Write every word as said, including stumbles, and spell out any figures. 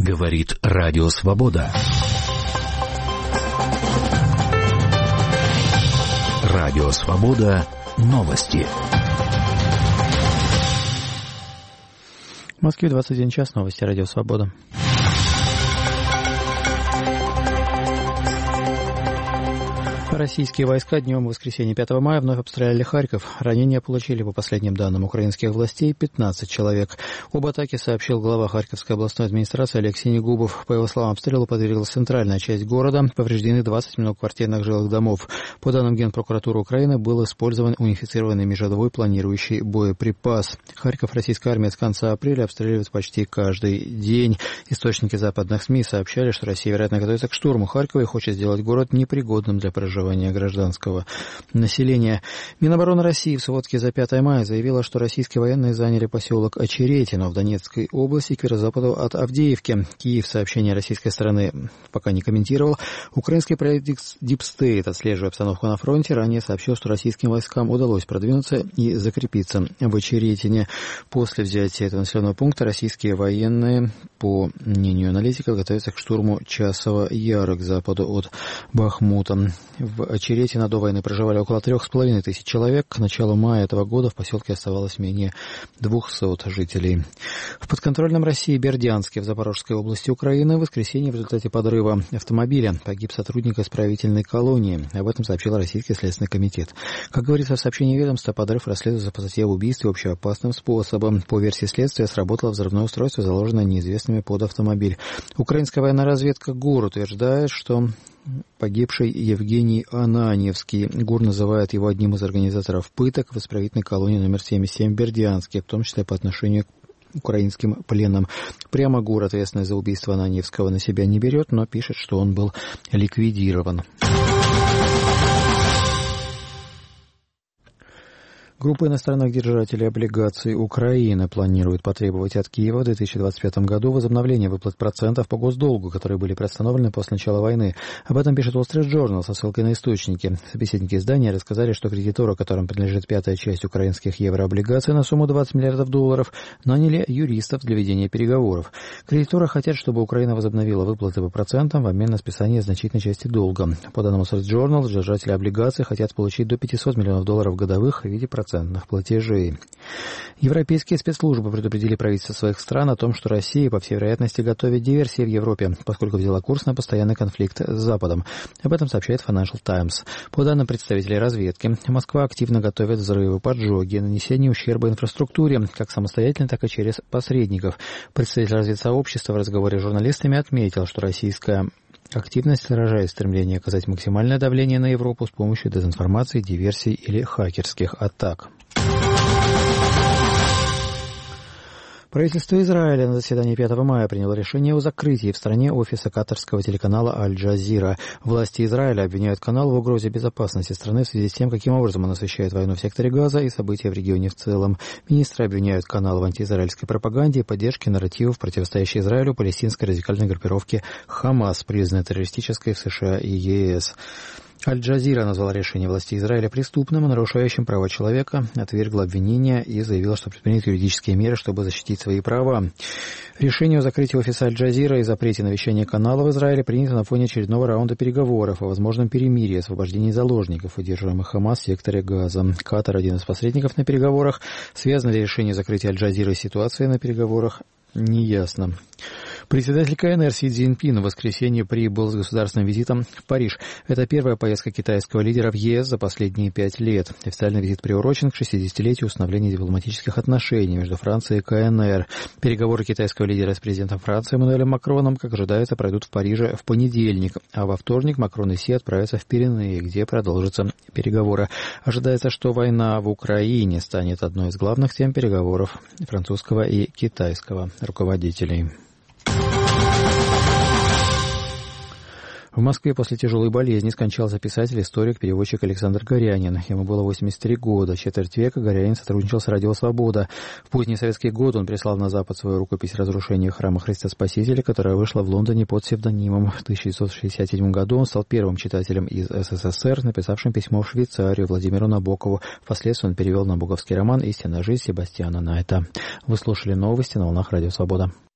Говорит Радио Свобода. Радио Свобода. Новости. В Москве двадцать один час. Новости Радио Свобода. Российские войска днем в воскресенье пятого мая вновь обстреляли Харьков. Ранения получили, по последним данным украинских властей, пятнадцать человек. Об атаке сообщил глава Харьковской областной администрации Олег Синегубов. По его словам, обстрелу подверглась центральная часть города. Повреждены двадцать многоквартирных жилых домов. По данным Генпрокуратуры Украины, был использован унифицированный межрядовой планирующий боеприпас. Харьков российская армия с конца апреля обстреливает почти каждый день. Источники западных СМИ сообщали, что Россия, вероятно, готовится к штурму Харькова и хочет сделать город непригодным для проживания гражданского населения. Минобороны России в сводке за пятое мая заявила, что российские военные заняли поселок Очеретино в Донецкой области к юго-западу от Авдеевки. Киев сообщение российской стороны пока не комментировал. Украинский проект Deep State, отслеживая обстановку на фронте, ранее сообщил, что российским войскам удалось продвинуться и закрепиться в Очеретине. После взятия этого населенного пункта российские военные, по мнению аналитиков, готовятся к штурму Часова Яра к западу от Бахмута. В Очеретино до войны проживали около трех с половиной тысяч человек. К началу мая этого года в поселке оставалось менее двухсот жителей. В подконтрольном России Бердянске в Запорожской области Украины в воскресенье в результате подрыва автомобиля погиб сотрудник исправительной колонии. Об этом сообщил Российский следственный комитет. Как говорится в сообщении ведомства, подрыв расследуется по статье об убийстве общеопасным способом. По версии следствия, сработало взрывное устройство, заложенное неизвестными под автомобиль. Украинская военная разведка ГУР утверждает, что погибший Евгений Ананьевский. ГУР называет его одним из организаторов пыток в исправительной колонии номер семьдесят семь в Бердянске, в том числе по отношению к украинским пленным. Прямо ГУР ответственность за убийство Ананьевского на себя не берет, но пишет, что он был ликвидирован. Группа иностранных держателей облигаций Украины планирует потребовать от Киева в две тысячи двадцать пятом году возобновления выплат процентов по госдолгу, которые были приостановлены после начала войны. Об этом пишет Wall Street Journal со ссылкой на источники. Собеседники издания рассказали, что кредиторы, которым принадлежит пятая часть украинских еврооблигаций на сумму двадцать миллиардов долларов, наняли юристов для ведения переговоров. Кредиторы хотят, чтобы Украина возобновила выплаты по процентам в обмен на списание значительной части долга. По данным Wall Street Journal, держатели облигаций хотят получить до пятисот миллионов долларов годовых в виде процентов. процентных платежей. Европейские спецслужбы предупредили правительства своих стран о том, что Россия, по всей вероятности, готовит диверсии в Европе, поскольку взяла курс на постоянный конфликт с Западом. Об этом сообщает Financial Times. По данным представителей разведки, Москва активно готовит взрывы, поджоги, нанесение ущерба инфраструктуре, как самостоятельно, так и через посредников. Представитель разведсообщества в разговоре с журналистами отметил, что российская активность выражает стремление оказать максимальное давление на Европу с помощью дезинформации, диверсий или хакерских атак. Правительство Израиля на заседании пятого мая приняло решение о закрытии в стране офиса катарского телеканала «Аль-Джазира». Власти Израиля обвиняют канал в угрозе безопасности страны в связи с тем, каким образом он освещает войну в секторе Газа и события в регионе в целом. Министры обвиняют канал в антиизраильской пропаганде и поддержке нарративов, противостоящей Израилю палестинской радикальной группировки «Хамас», признанной террористической в США и ЕС. Аль-Джазира назвала решение властей Израиля преступным и нарушающим права человека, отвергла обвинения и заявила, что предпримет юридические меры, чтобы защитить свои права. Решение о закрытии офиса Аль-Джазира и запрете на вещание канала в Израиле принято на фоне очередного раунда переговоров о возможном перемирии и освобождении заложников, удерживаемых Хамас в секторе Газа. Катар один из посредников на переговорах. Связано ли решение закрытия Аль-Джазира с ситуацией на переговорах, неясно. Председатель КНР Си Цзиньпин в воскресенье прибыл с государственным визитом в Париж. Это первая поездка китайского лидера в ЕС за последние пять лет. Официальный визит приурочен к шестидесятилетию установления дипломатических отношений между Францией и КНР. Переговоры китайского лидера с президентом Франции Эммануэлем Макроном, как ожидается, пройдут в Париже в понедельник, а во вторник Макрон и Си отправятся в Пиренеи, где продолжатся переговоры. Ожидается, что война в Украине станет одной из главных тем переговоров французского и китайского руководителей. В Москве после тяжелой болезни скончался писатель, историк, переводчик Александр Горянин. Ему было восемьдесят три года. Четверть века Горянин сотрудничал с Радио Свобода. В поздние советские годы он прислал на Запад свою рукопись «Разрушение храма Христа Спасителя», которая вышла в Лондоне под псевдонимом. В тысяча девятьсот шестьдесят седьмом году он стал первым читателем из СССР, написавшим письмо в Швейцарию Владимиру Набокову. Впоследствии он перевел набоковский роман «Истинная жизнь» Себастьяна Найта. Вы слушали новости на волнах Радио Свобода.